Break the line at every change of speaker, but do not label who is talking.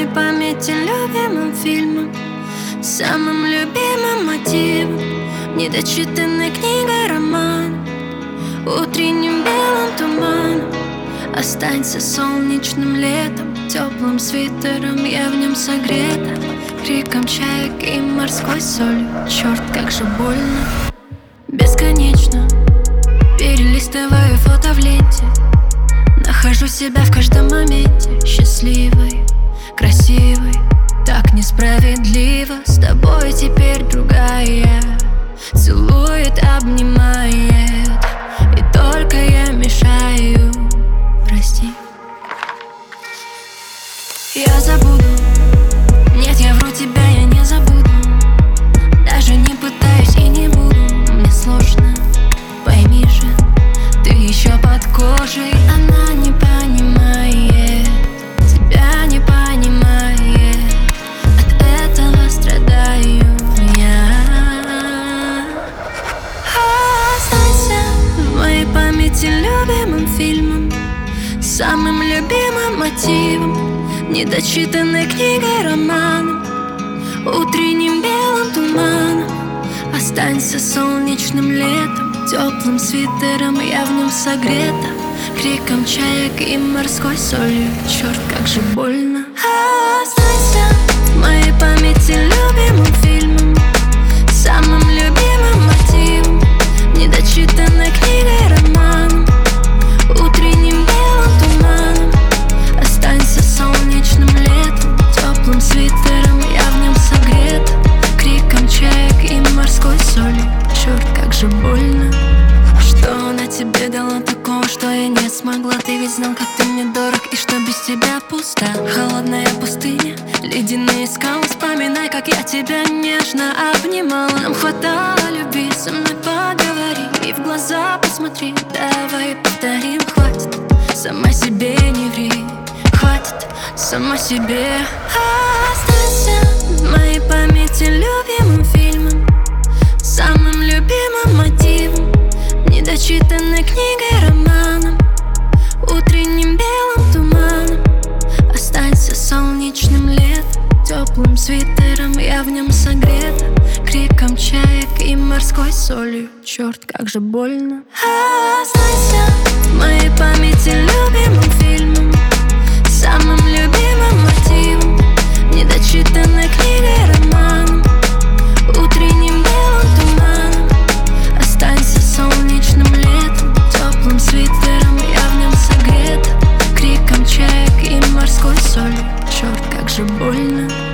моей памяти любимым фильмом, самым любимым мотивом, недочитанной книгой роман, утренним белым туманом. Останься солнечным летом, теплым свитером, я в нем согрета, криком чаек и морской солью. Черт, как же больно. Бесконечно перелистываю фото в ленте, нахожу себя в каждом моменте счастливой, красивой. Так несправедливо, с тобой теперь другая целует, обнимает, и только я мешаю. Прости. Я забуду. Нет, я вру, тебя я не забуду. Даже не пытаюсь и не буду. Мне сложно, пойми же, ты еще под кожей. Она не понимает, тебя не понимает. От этого страдаю я. Останься в моей памяти любимым фильмом, самым любимым мотивом, недочитанной книгой романом, утренним белым туманом. Останься солнечным летом, теплым свитером, я в нем согрета, криком чаек и морской солью. Черт, как же больно. Останься в моей памяти любимым фильмом, самым любимым мотивом, недочитанной книгой романом, утренним белым туманом. Останься солнечным летом, теплым свитером, я в нем согрета, криком чаек и морской солью. Черт, как же больно. Что она тебе дала такого, что я не смогла? Ты ведь знал, как ты мне дорог, и что без тебя пуста. Холодная пустыня, ледяные скалы. Вспоминай, как я тебя нежно обнимала. Нам хватало любви, со мной поговори и в глаза посмотри. Давай повторим, хватит, сама себе не ври. Хватит, сама себе. Останься в моей памяти любимым фильмом, самым любимым мотивом, недочитанной книгой романом, утренним белым туманом. Останься солнечным летом, теплым свитером, я в нем согрета, криком чаек и морской солью. Черт, как же больно. Останься в моей памяти любимым фильмом, самым любимым мотивом, недочитанной книгой романом, утренним белым туманом. Останься солнечным летом, теплым свитером, я в нем согрета, криком чаек и морской солью. Черт, как же больно.